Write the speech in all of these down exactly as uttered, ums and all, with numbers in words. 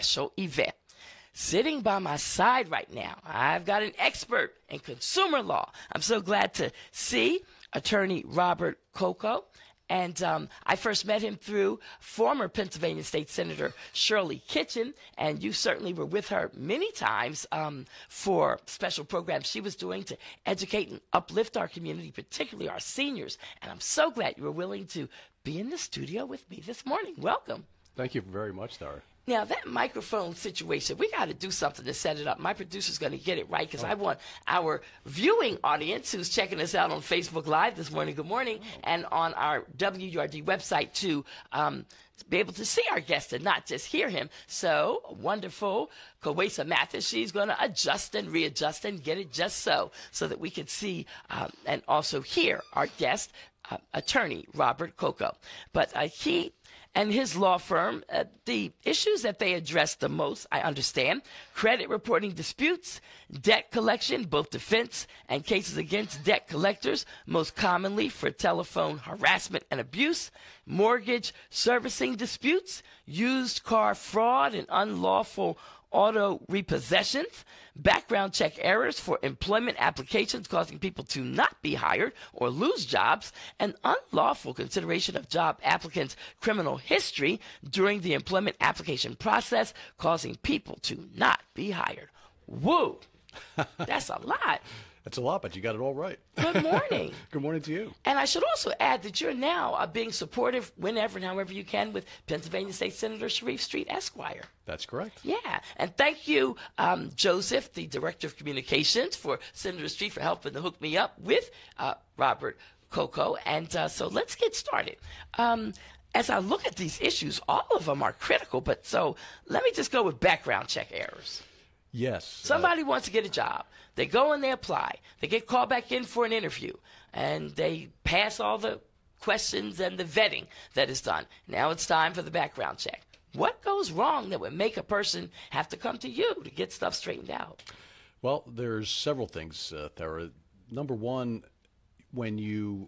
special event. Sitting by my side right now, I've got an expert in consumer law. I'm so glad to see attorney Robert Coco. And um, I first met him through former Pennsylvania State Senator Shirley Kitchen, and you certainly were with her many times um, for special programs she was doing to educate and uplift our community, particularly our seniors. And I'm so glad you were willing to be in the studio with me this morning. Welcome. Thank you very much, Dara. Now, that microphone situation, we got to do something to set it up. My producer's going to get it right because oh. I want our viewing audience who's checking us out on Facebook Live this morning, good morning, and on our W U R D website to um, be able to see our guest and not just hear him. So, wonderful Kawesa Mathis, she's going to adjust and readjust and get it just so, so that we can see um, and also hear our guest, uh, attorney Robert Coco. But uh, he... and his law firm, uh, the issues that they address the most, I understand, credit reporting disputes, debt collection, both defense and cases against debt collectors, most commonly for telephone harassment and abuse, mortgage servicing disputes, used car fraud and unlawful auto repossessions, background check errors for employment applications causing people to not be hired or lose jobs, and unlawful consideration of job applicants' criminal history during the employment application process causing people to not be hired. Woo! That's a lot. That's a lot, but you got it all right. Good morning. Good morning to you. And I should also add that you're now uh, being supportive whenever and however you can with Pennsylvania State Senator Sharif Street, Esquire. That's correct. Yeah. And thank you, um, Joseph, the Director of Communications for Senator Street, for helping to hook me up with uh, Robert Coco. And uh, so let's get started. Um, as I look at these issues, all of them are critical. But so let me just go with background check errors. Yes. Somebody uh, wants to get a job. They go and they apply. They get called back in for an interview, and they pass all the questions and the vetting that is done. Now it's time for the background check. What goes wrong that would make a person have to come to you to get stuff straightened out? Well, there's several things, uh, Thera. Number one, when you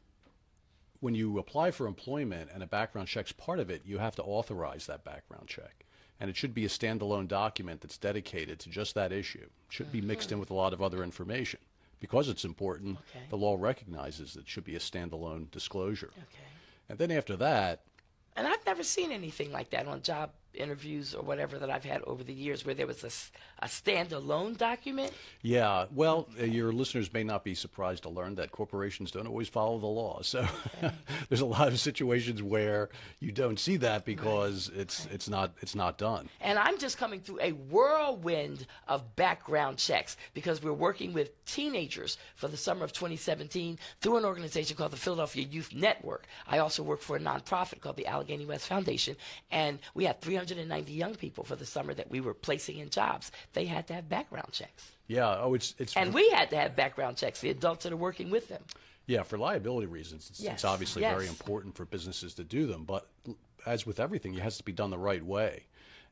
when you apply for employment and a background check's part of it, you have to authorize that background check. And it should be a standalone document that's dedicated to just that issue. It should be mixed in with a lot of other information. Because it's important, okay. The law recognizes that it should be a standalone disclosure. Okay. And then after that... And I've never seen anything like that on job interviews or whatever that I've had over the years where there was a, a standalone document. Yeah, well, okay. uh, your listeners may not be surprised to learn that corporations don't always follow the law. So okay. There's a lot of situations where you don't see that because right. it's right. it's not it's not done. And I'm just coming through a whirlwind of background checks because we're working with teenagers for the summer of twenty seventeen through an organization called the Philadelphia Youth Network. I also work for a nonprofit called the Allegheny West Foundation, and we have three hundred ninety young people for the summer that we were placing in jobs. They had to have background checks. Yeah, oh, it's it's. And we had to have background checks. The adults that are working with them. Yeah, for liability reasons, it's, yes. it's obviously yes. very important for businesses to do them. But as with everything, it has to be done the right way.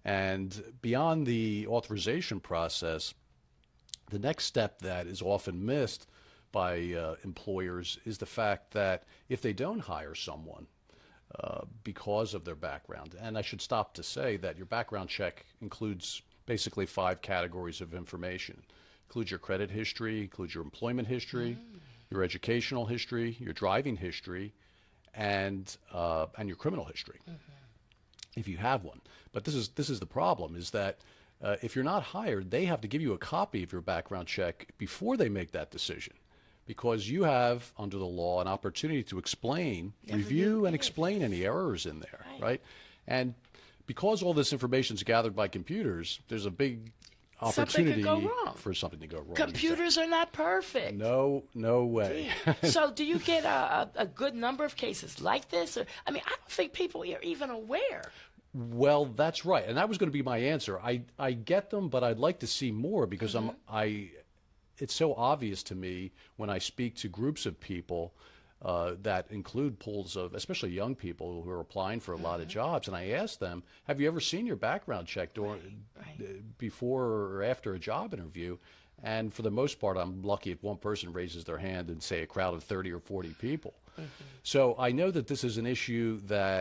And beyond the authorization process, the next step that is often missed by uh, employers is the fact that if they don't hire someone uh, because of their background, and I should stop to say that your background check includes basically five categories of information. Includes your credit history, includes your employment history, mm. your educational history, your driving history, and uh, and your criminal history, mm-hmm. if you have one. But this is this is the problem: is that uh, if you're not hired, they have to give you a copy of your background check before they make that decision, because you have under the law an opportunity to explain, Never review, and explain any errors in there, right? right? And because all this information is gathered by computers, there's a big opportunity something could go wrong. for something to go wrong. Computers exactly. are not perfect. No, no way. So do you get a, a, a good number of cases like this? Or, I mean, I don't think people are even aware. Well, that's right. And that was going to be my answer. I, I get them, but I'd like to see more because mm-hmm. I'm, I, it's so obvious to me when I speak to groups of people Uh, that include pools of, especially young people who are applying for a mm-hmm. lot of jobs, and I ask them, have you ever seen your background check during, right, right. before or after a job interview? And for the most part, I'm lucky if one person raises their hand in, say, a crowd of thirty or forty people. Mm-hmm. So I know that this is an issue that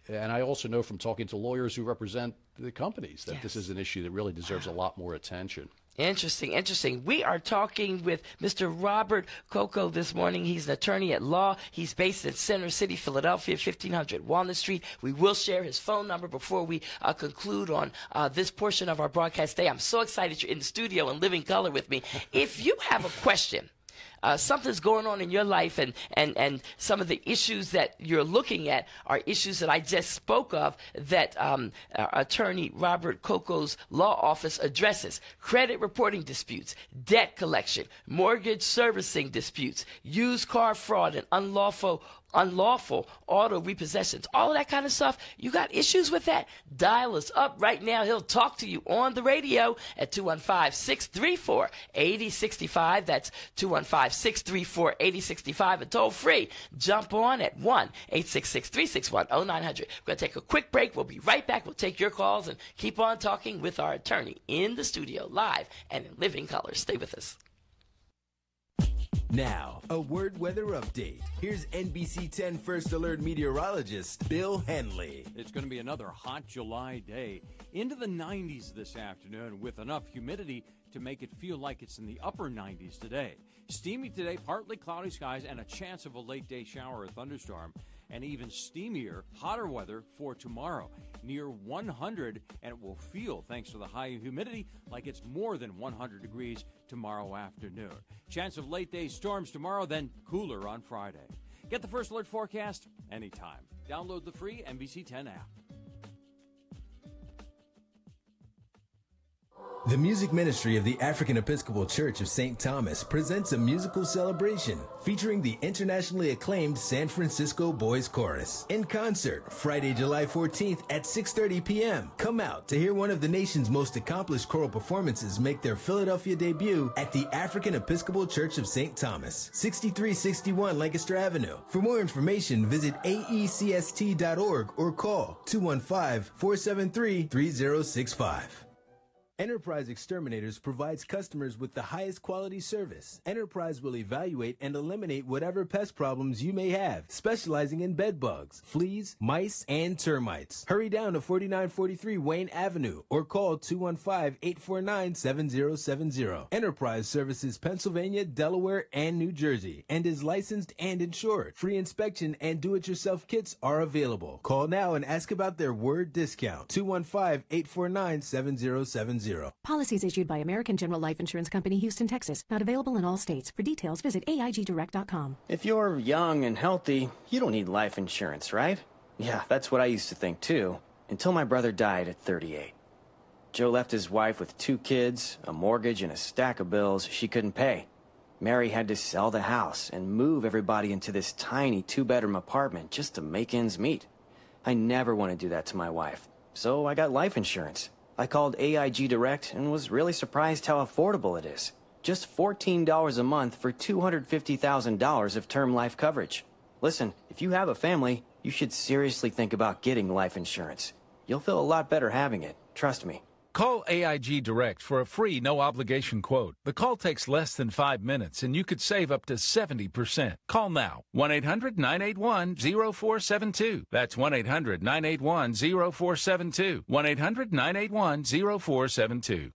and I also know from talking to lawyers who represent the companies that yes. this is an issue that really deserves wow. a lot more attention. Interesting, interesting. We are talking with Mister Robert Coco this morning. He's an attorney at law. He's based in Center City, Philadelphia, fifteen hundred Walnut Street. We will share his phone number before we uh, conclude on uh, this portion of our broadcast today. I'm so excited you're in the studio in living color with me. If you have a question, Uh, something's going on in your life, and, and, and some of the issues that you're looking at are issues that I just spoke of that um, uh, attorney Robert Coco's law office addresses. Credit reporting disputes, debt collection, mortgage servicing disputes, used car fraud, and unlawful unlawful auto repossessions, all of that kind of stuff. You got issues with that? Dial us up right now. He'll talk to you on the radio at two one five, six three four, eight zero six five. That's two one five, six three four, eight zero six five. And toll free, jump on at one eight six six, three six one, zero nine zero zero. We're going to take a quick break. We'll be right back. We'll take your calls and keep on talking with our attorney in the studio, live and in living color. Stay with us. Now, a word weather update. Here's N B C ten First Alert meteorologist Bill Henley. It's going to be another hot July day. Into the nineties this afternoon with enough humidity to make it feel like it's in the upper nineties today. Steamy today, partly cloudy skies, and a chance of a late day shower or thunderstorm. And even steamier, hotter weather for tomorrow. Near one hundred, and it will feel, thanks to the high humidity, like it's more than one hundred degrees tomorrow afternoon. Chance of late day storms tomorrow, then cooler on Friday. Get the First Alert forecast anytime. Download the free N B C ten app. The music ministry of the African Episcopal Church of Saint Thomas presents a musical celebration featuring the internationally acclaimed San Francisco Boys Chorus in concert Friday, July fourteenth at six thirty p.m. Come out to hear one of the nation's most accomplished choral performances make their Philadelphia debut at the African Episcopal Church of Saint Thomas, sixty-three sixty-one Lancaster Avenue. For more information, visit A E C S T dot org or call two one five, four seven three, three zero six five. Enterprise Exterminators provides customers with the highest quality service. Enterprise will evaluate and eliminate whatever pest problems you may have, specializing in bed bugs, fleas, mice, and termites. Hurry down to forty-nine forty-three Wayne Avenue or call two one five, eight four nine, seven zero seven zero. Enterprise services Pennsylvania, Delaware, and New Jersey and is licensed and insured. Free inspection and do-it-yourself kits are available. Call now and ask about their word discount. two one five, eight four nine, seven zero seven zero. Policies issued by American General Life Insurance Company, Houston, Texas. Not available in all states. For details, visit A I G direct dot com. If you're young and healthy, you don't need life insurance, right? Yeah, that's what I used to think too, until my brother died at thirty-eight. Joe left his wife with two kids, a mortgage, and a stack of bills she couldn't pay. Mary had to sell the house and move everybody into this tiny two-bedroom apartment just to make ends meet. I never want to do that to my wife, so I got life insurance. I called A I G Direct and was really surprised how affordable it is. Just fourteen dollars a month for two hundred fifty thousand dollars of term life coverage. Listen, if you have a family, you should seriously think about getting life insurance. You'll feel a lot better having it, trust me. Call A I G Direct for a free, no-obligation quote. The call takes less than five minutes, and you could save up to seventy percent. Call now, one eight hundred, nine eight one, zero four seven two. That's one eight hundred, nine eight one, zero four seven two. one eight hundred, nine eight one, zero four seven two.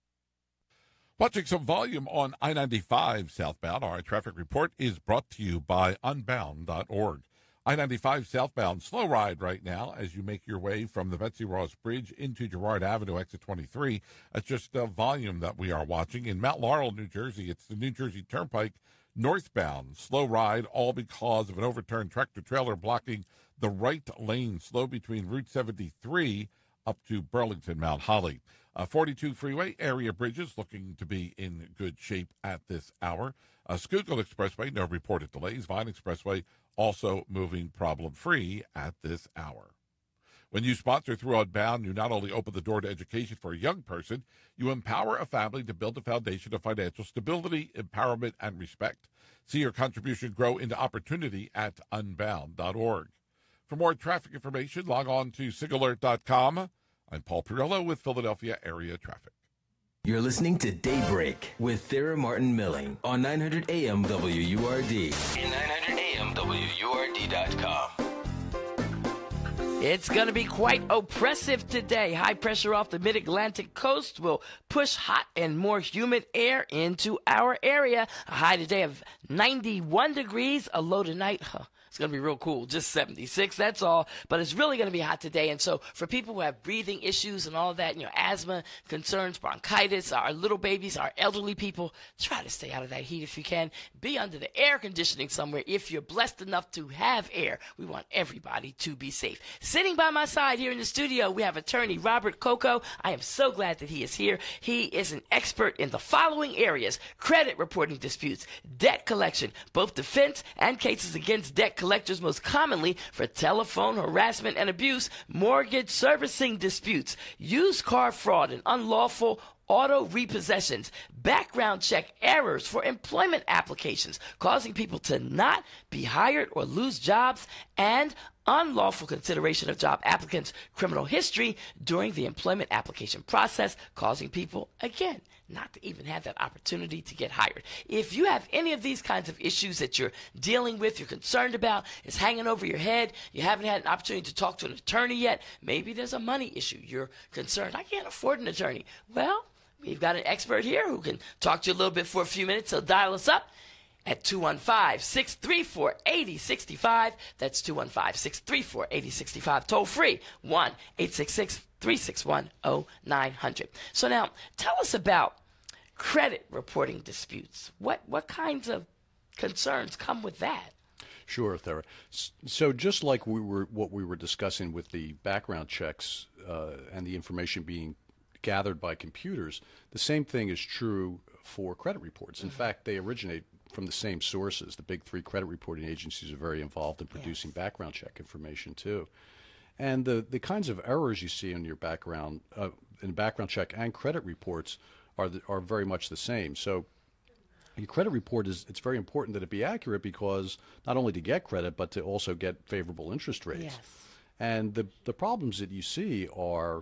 Watching some volume on I ninety-five southbound. Our traffic report is brought to you by unbound dot org. I ninety-five southbound, slow ride right now as you make your way from the Betsy Ross Bridge into Girard Avenue, exit twenty-three. That's just the volume that we are watching. In Mount Laurel, New Jersey, it's the New Jersey Turnpike northbound, slow ride, all because of an overturned tractor-trailer blocking the right lane, slow between Route seventy-three up to Burlington, Mount Holly. Uh, forty-two freeway area bridges looking to be in good shape at this hour. Uh, Schuylkill Expressway, no reported delays. Vine Expressway also moving problem-free at this hour. When you sponsor through Unbound, you not only open the door to education for a young person, you empower a family to build a foundation of financial stability, empowerment, and respect. See your contribution grow into opportunity at unbound dot org. For more traffic information, log on to sig alert dot com. I'm Paul Pirillo with Philadelphia Area Traffic. You're listening to Daybreak with Thera Martin Milling on nine hundred A M W U R D and nine hundred A M W U R D dot com. It's going to be quite oppressive today. High pressure off the mid-Atlantic coast will push hot and more humid air into our area. A high today of ninety-one degrees, a low tonight. Huh. It's going to be real cool, just seventy-six, that's all. But it's really going to be hot today. And so for people who have breathing issues and all that, you know, asthma concerns, bronchitis, our little babies, our elderly people, try to stay out of that heat if you can. Be under the air conditioning somewhere if you're blessed enough to have air. We want everybody to be safe. Sitting by my side here in the studio, we have attorney Robert Coco. I am so glad that he is here. He is an expert in the following areas: credit reporting disputes, debt collection, both defense and cases against debt collectors, most commonly for telephone harassment and abuse, mortgage servicing disputes, used car fraud and unlawful auto repossessions, background check errors for employment applications, causing people to not be hired or lose jobs, and unlawful consideration of job applicants' criminal history during the employment application process, causing people, again, not to even have that opportunity to get hired. If you have any of these kinds of issues that you're dealing with, you're concerned about, it's hanging over your head, you haven't had an opportunity to talk to an attorney yet, maybe there's a money issue, you're concerned, I can't afford an attorney. Well, we've got an expert here who can talk to you a little bit for a few minutes, so dial us up at two one five, six three four, eight zero six five. That's two one five, six three four, eight zero six five. Toll free, one eight six six, three six one, zero nine hundred. So now, tell us about credit reporting disputes. What what kinds of concerns come with that? Sure, Thera. So just like we were, what we were discussing with the background checks uh, and the information being gathered by computers, the same thing is true for credit reports. In mm-hmm. fact, they originate from the same sources. The big three credit reporting agencies are very involved in producing yes. background check information too. And the, the kinds of errors you see in your background, uh, in background check and credit reports are the, are very much the same. So your credit report is, it's very important that it be accurate, because not only to get credit, but to also get favorable interest rates. Yes. And the, the problems that you see are,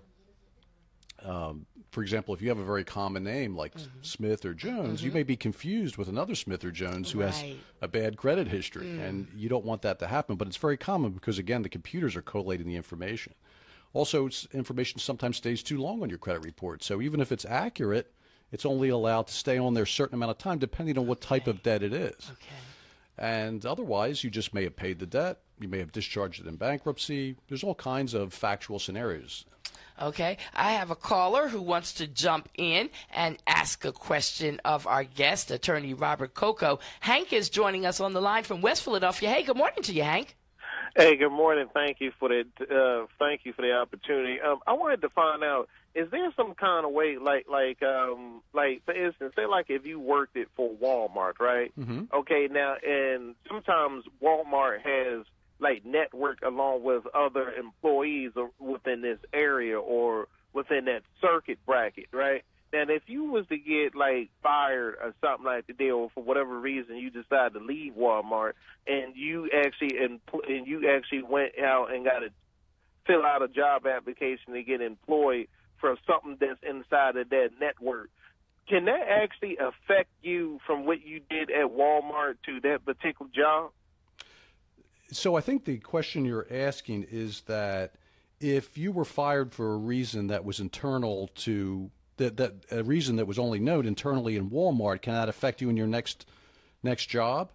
Um, for example, if you have a very common name like mm-hmm. Smith or Jones, mm-hmm. you may be confused with another Smith or Jones who right. has a bad credit history, mm. and you don't want that to happen. But it's very common because, again, the computers are collating the information. Also, it's, information sometimes stays too long on your credit report. So even if it's accurate, it's only allowed to stay on there a certain amount of time depending on what okay. type of debt it is. Okay. And otherwise, you just may have paid the debt. You may have discharged it in bankruptcy. There's all kinds of factual scenarios. Okay, I have a caller who wants to jump in and ask a question of our guest, attorney Robert Coco. Hank is joining us on the line from West Philadelphia. Hey, good morning to you, Hank. Hey, good morning. Thank you for the uh, thank you for the opportunity. Um, I wanted to find out, is there some kind of way, like like um, like for instance, say like if you worked it for Walmart, right? Mm-hmm. Okay, now and sometimes Walmart has like network along with other employees within this area or within that circuit bracket, right? And if you was to get like fired or something like that, or for whatever reason you decide to leave Walmart, and you actually and, and you actually went out and got to fill out a job application to get employed for something that's inside of that network, can that actually affect you from what you did at Walmart to that particular job? So I think the question you're asking is that if you were fired for a reason that was internal to that, that a reason that was only known internally in Walmart, can that affect you in your next next job?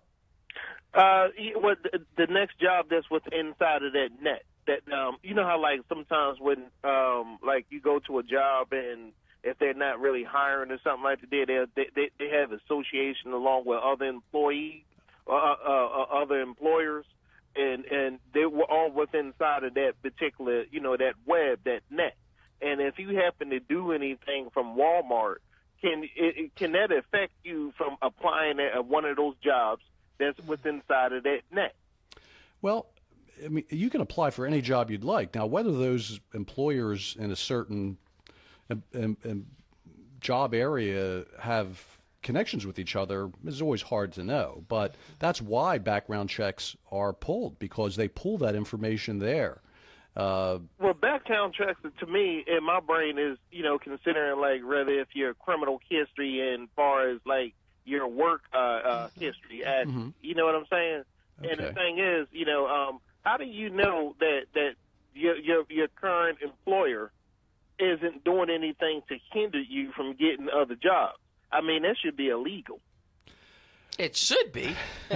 Uh, well, the, the next job that's what's inside of that net. That um, you know how like sometimes when um, like you go to a job and if they're not really hiring or something like that, they they they have association along with other employees or uh, uh, other employers. And and they were all within inside of that particular, you know, that web, that net. And if you happen to do anything from Walmart, can it, can that affect you from applying at one of those jobs that's within inside of that net? Well, I mean, you can apply for any job you'd like. Now, whether those employers in a certain um, um, um, job area have connections with each other is always hard to know, but that's why background checks are pulled, because they pull that information there. Uh, well, background checks, to me, in my brain, is, you know, considering, like, rather if your criminal history and far as, like, your work uh, uh, history. And, mm-hmm. You know what I'm saying? Okay. And the thing is, you know, um, how do you know that, that your your your current employer isn't doing anything to hinder you from getting other jobs. I mean, that should be illegal. It should be.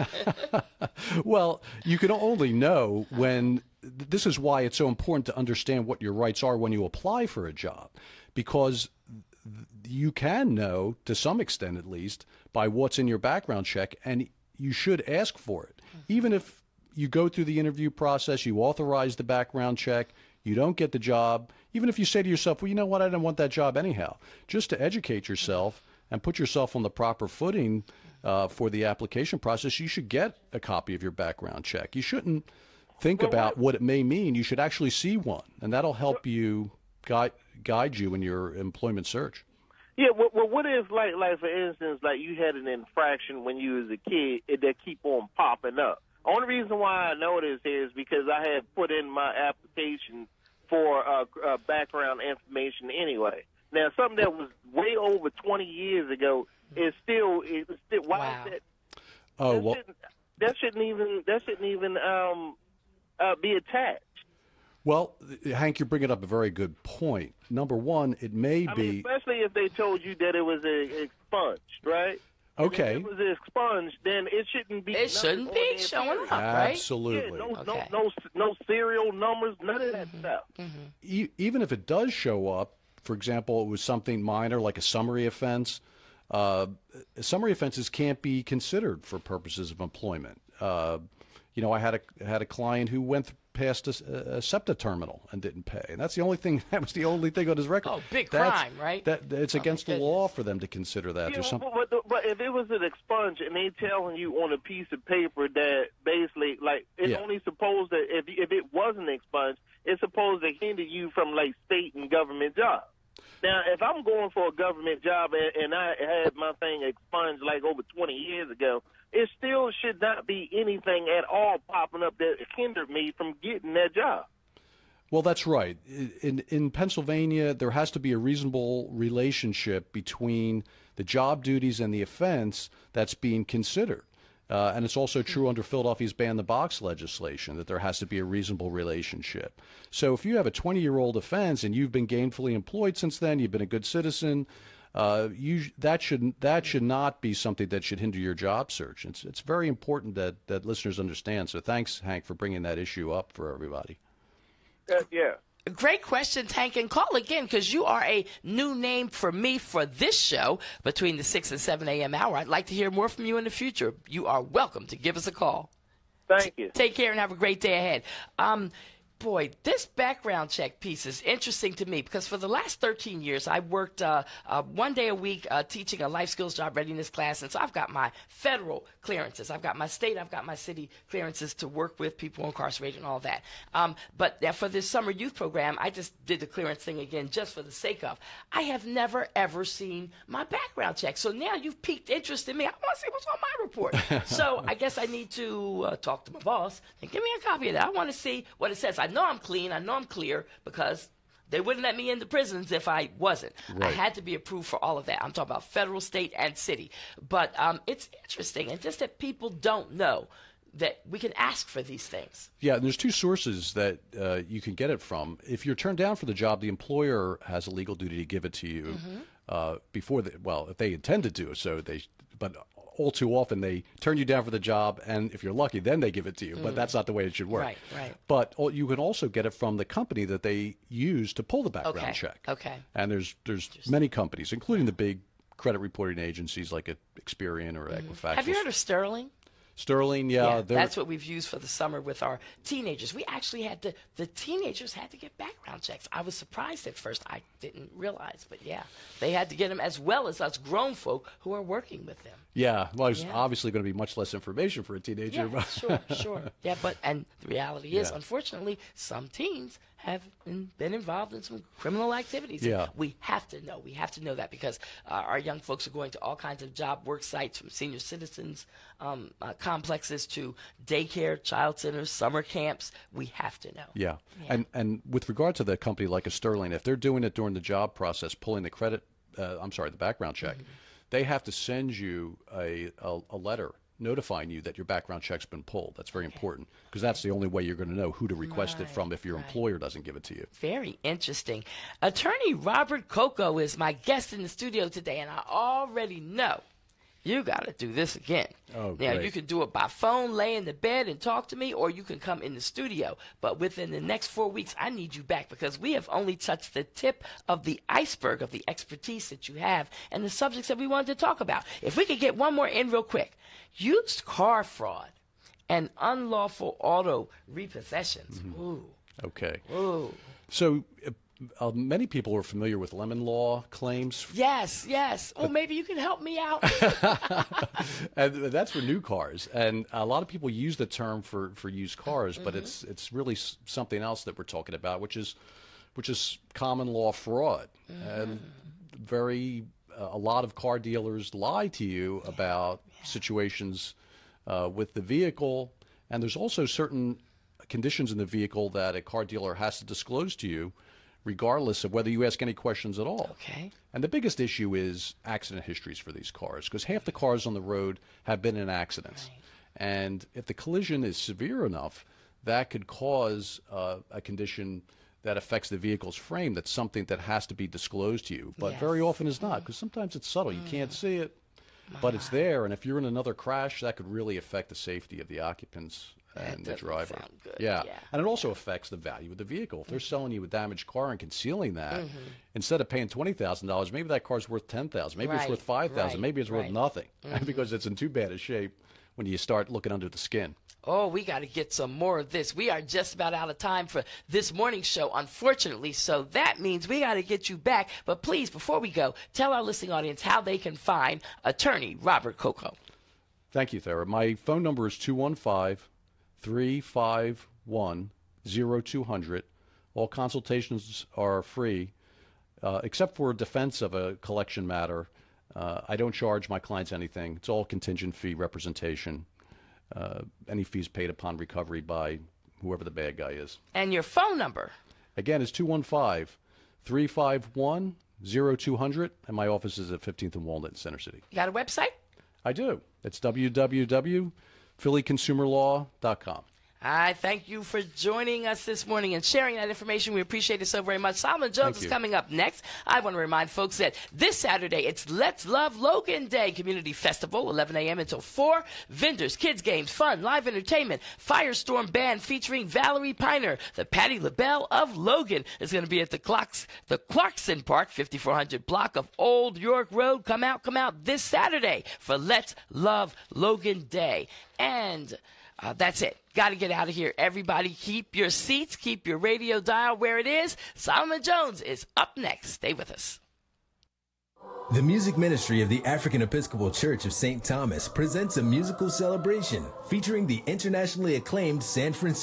Well, you can only know when – this is why it's so important to understand what your rights are when you apply for a job, because you can know, to some extent at least, by what's in your background check, and you should ask for it. Even if you go through the interview process, you authorize the background check, you don't get the job, even if you say to yourself, well, you know what, I didn't want that job anyhow, just to educate yourself and put yourself on the proper footing uh, for the application process, you should get a copy of your background check. You shouldn't think well, about what it may mean. You should actually see one, and that'll help you guide, guide you in your employment search. Yeah, well, well, what if, like, like for instance, like you had an infraction when you was a kid that keep on popping up? Only reason why I know this is because I had put in my application for uh, uh, background information anyway. Now, something that was way over twenty years ago is still, is still why wow. is that? Oh, that well, shouldn't, that shouldn't even that shouldn't even um, uh, be attached. Well, Hank, you're bringing up a very good point. Number one, it may I be, mean, especially if they told you that it was a, expunged, right? okay. If it was expunged, then it shouldn't be. It shouldn't be showing up, right? Absolutely. Yeah, no, Okay. no, no, no serial numbers, none of that stuff. E- even if it does show up, for example, it was something minor like a summary offense, uh, summary offenses can't be considered for purposes of employment. Uh, you know, I had a had a client who went past a, a SEPTA terminal and didn't pay, and that's the only thing. That was the only thing on his record. Oh, big That's, crime, right? That it's Oh, against the my law for them to consider that. Yeah, There's some, but, but, but if it was an expunge and they telling you on a piece of paper that basically, like, it's Yeah. only supposed to, if if it wasn't expunged, it's supposed to hinder you from, like, state and government jobs. Now, if I'm going for a government job and, and I had my thing expunged like over twenty years ago, it still should not be anything at all popping up that hindered me from getting that job. Well, that's right. In in Pennsylvania, there has to be a reasonable relationship between the job duties and the offense that's being considered. Uh, and it's also true under Philadelphia's ban the box legislation that there has to be a reasonable relationship. So if you have a twenty-year-old offense and you've been gainfully employed since then, you've been a good citizen, uh, you that should that should not be something that should hinder your job search. It's it's very important that that listeners understand. So thanks, Hank, for bringing that issue up for everybody. Uh, yeah. Great question, Hank, and call again because you are a new name for me for this show between the six and seven a.m. hour. I'd like to hear more from you in the future. You are welcome to give us a call. Thank you. Take care and have a great day ahead. Um, boy, this background check piece is interesting to me because for the last thirteen years, I worked uh, uh, one day a week uh, teaching a life skills job readiness class. And so I've got my federal clearances. I've got my state, I've got my city clearances to work with people incarcerated and all that. Um, but uh, for this summer youth program, I just did the clearance thing again just for the sake of. I have never, ever seen my background check. So now you've piqued interest in me. I want to see what's on my report. So I guess I need to uh, talk to my boss and give me a copy of that. I want to see what it says. I know I'm clean. I know I'm clear because they wouldn't let me into prisons if I wasn't. Right. I had to be approved for all of that. I'm talking about federal, state, and city. But um, it's interesting, and just that people don't know that we can ask for these things. Yeah, and there's two sources that uh, you can get it from. If you're turned down for the job, the employer has a legal duty to give it to you mm-hmm. uh, before the, well, if they intend to do so, they, but all too often they turn you down for the job, and if you're lucky, then they give it to you. Mm. But that's not the way it should work. Right, right. But you can also get it from the company that they use to pull the background okay. check. Okay. And there's there's many companies, including the big credit reporting agencies like Experian or mm. Equifax. Have you heard of Sterling? Sterling, yeah. yeah that's what we've used for the summer with our teenagers. We actually had to, the teenagers had to get background checks. I was surprised at first. I didn't realize, but yeah, they had to get them as well as us grown folk who are working with them. Yeah, well, there's yeah. obviously going to be much less information for a teenager. Yeah, sure, sure. Yeah, but, and the reality is, yeah. unfortunately, some teens have been, been involved in some criminal activities. Yeah. And we have to know. We have to know that because uh, our young folks are going to all kinds of job work sites, from senior citizens um, uh, complexes to daycare, child centers, summer camps. We have to know. Yeah. yeah. And and with regard to the company like a Sterling, if they're doing it during the job process, pulling the credit, uh, I'm sorry, the background check, mm-hmm. they have to send you a, a, a letter notifying you that your background check's been pulled. That's very okay. important, because that's the only way you're going to know who to request right, it from if your right. employer doesn't give it to you. Very interesting. Attorney Robert Coco is my guest in the studio today, and I already know you got to do this again. Oh, now, great. You can do it by phone, lay in the bed and talk to me, or you can come in the studio. But within the next four weeks, I need you back, because we have only touched the tip of the iceberg of the expertise that you have and the subjects that we wanted to talk about. If we could get one more in real quick. Used car fraud and unlawful auto repossessions. Mm-hmm. Ooh. Okay. Ooh. So uh, many people are familiar with lemon law claims. Yes, yes. Oh, maybe you can help me out. And that's for new cars. And a lot of people use the term for, for used cars, mm-hmm. but it's it's really something else that we're talking about, which is which is common law fraud. Mm-hmm. And very uh, a lot of car dealers lie to you yeah. about yeah. situations uh, with the vehicle, and there's also certain conditions in the vehicle that a car dealer has to disclose to you, regardless of whether you ask any questions at all. Okay. And the biggest issue is accident histories for these cars, because half the cars on the road have been in accidents. Right. And if the collision is severe enough, that could cause uh, a condition that affects the vehicle's frame. That's something that has to be disclosed to you. But yes. very often it's not, because sometimes it's subtle. Mm. You can't see it, but it's there. And if you're in another crash, that could really affect the safety of the occupants and the driver. Yeah. yeah. And it also affects the value of the vehicle. If they're mm-hmm. selling you a damaged car and concealing that, mm-hmm. instead of paying twenty thousand dollars, maybe that car's worth ten thousand dollars. Maybe right. it's worth five thousand dollars. Right. Maybe it's worth right. nothing mm-hmm. because it's in too bad a shape when you start looking under the skin. Oh, we got to get some more of this. We are just about out of time for this morning's show, unfortunately. So that means we got to get you back. But please, before we go, tell our listening audience how they can find Attorney Robert Coco. Thank you, Thera. My phone number is two one five, three five one, zero two zero zero. All consultations are free, uh, except for defense of a collection matter. Uh, I don't charge my clients anything. It's all contingent fee representation. Uh, any fees paid upon recovery by whoever the bad guy is. And your phone number? Again, is two one five, three five one, zero two zero zero, and my office is at fifteenth and Walnut in Center City. You got a website? I do. It's w w w dot philly consumer law dot com. I thank you for joining us this morning and sharing that information. We appreciate it so very much. Solomon Jones is coming up next. I want to remind folks that this Saturday, it's Let's Love Logan Day Community Festival, eleven a m until four. Vendors, kids games, fun, live entertainment, Firestorm Band featuring Valerie Piner. The Patti LaBelle of Logan is going to be at the Clocks, the Clarkson Park, fifty-four hundred block of Old York Road. Come out, come out this Saturday for Let's Love Logan Day. And Uh, that's it. Got to get out of here. Everybody, keep your seats, keep your radio dial where it is. Solomon Jones is up next. Stay with us. The music ministry of the African Episcopal Church of Saint Thomas presents a musical celebration featuring the internationally acclaimed San Francisco